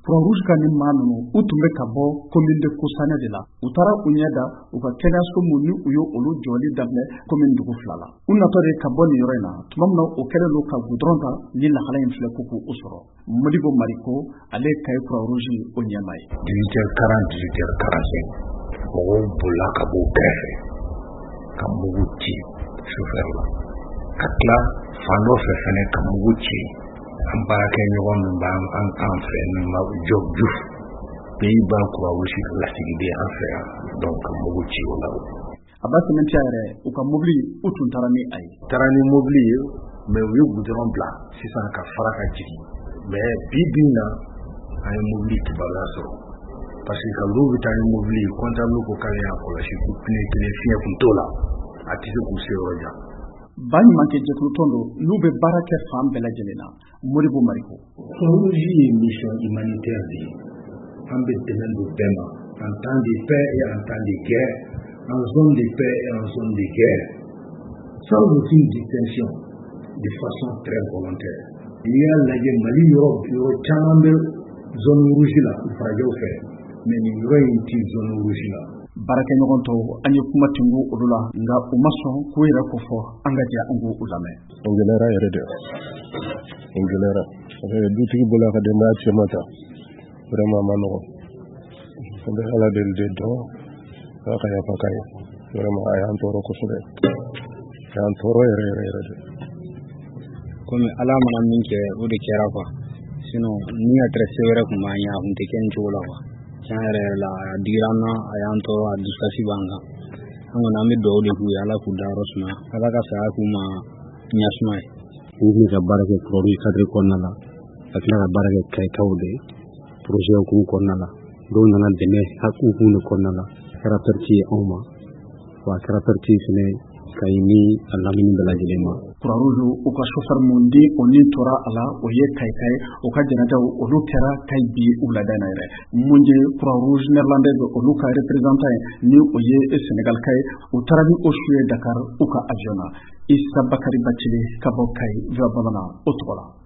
Croix-Rouge ka ni maa ninnu u tun bɛ ka bɔ commune de Koussané de la u taara u ɲɛ da u ka kɛnɛyaso mun ni u ye olu jɔli daminɛ commune dugu 2 la u natɔ de ka bɔ nin yɔrɔ in na tuma min na o kɛlen don ka goudron ta ni lahala in filɛ ko u sɔrɔ Modibo Mariko ale ka ye Croix-Rouge o ɲɛmaa ye 18h40 18h45 mɔgɔw bolila ka b'u kɛrɛfɛ ka mugu ci chauffeur la ka tila fan dɔ fɛ fɛnɛ ka mugu ci an baarakɛ ɲɔgɔn min b'an fɛ min ma Job Diouf Pays-Bas Croix-Rouge lasigiden an fɛ yan donc ka mugu ci o la a b'a sɛmɛntiya yɛrɛ u ka mobili u tun taara ni a ye taara ni mobili ye mais u ye goudron bila sisan ka fara ka jigin mais bi na an ye mobili kibaruya sɔrɔ parce que ka olu bɛ taa ni mobili ye comptable ko k'ale y'a kɔlɔsi ko pneu kelen fiɲɛ kun t'o la a tɛ se k'u se yɔrɔ jan ba ɲuman kɛ jɛkulu tɔn don n'u bɛ baara kɛ fan bɛɛ lajɛlen na Modibo Mariko Croix-Rouge ye mission humanitaire de ye an bɛ dɛmɛ don bɛɛ ma en temps de paix et en temps de guerre en zone de paix et en zone de guerre sans aucune distinction de façon très volontaire n'i y'a lajɛ Mali yɔrɔ caman bɛ zone rouge la farajɛw fɛ mais nin yɔrɔ in tɛ zone rouge la baarakɛɲɔgɔn tɔw an ye kuma tingu olu la nka u ma sɔn k'u yɛrɛ ko fɔ an ka jɛ an k'u lamɛn o gɛlɛyara yɛrɛ de o gɛlɛyara dutigi bolo ka denbaya cɛma ta vraiment ma nɔgɔ an bɛ ala deli de dɔn ala ka yafa k'a ye vraiment a y'an tɔɔrɔ kosɛbɛ a y'an tɔɔrɔ yɛrɛ de komi ala mana min kɛ o de kɛra quoi sinon ni adresse wɛrɛ tun b'an ye a tun tɛ kɛ nin cogo la quoi tiɲɛ yɛrɛ la a digira an na a y'an tɔɔrɔ a dusukasi b'an kan an kɔni an bɛ dugawu de k'u ye ala k'u dayɔrɔ sumaya ala ka saya k'u ma ɲɛsuma ye u bɛ ka baara kɛ Croix-Rouge cadre kɔnɔna la ka tila ka baara kɛ kayitaw de projet hukumu kɔnɔna la dɔw nana dɛmɛ hukumu de kɔnɔna la a kɛra perte ye anw ma wa a kɛra perte fɛnɛ ka ɲi ni a lamini bɛɛ lajɛlen ma Croix-Rouge u ka chauffeur mun di o ni tora a la o ye Kayika ye o ka jɛnɛjaw olu kɛra Kayi bi wulada in na yɛrɛ mun ye Croix-Rouge néerlandais olu ka représentant ye ni o ye Sénégal ka ye u taara ni o su ye Dakar u ka avion na Issa Bakari Bathily ka bɔ Kayi voix bamanan o tɔgɔ la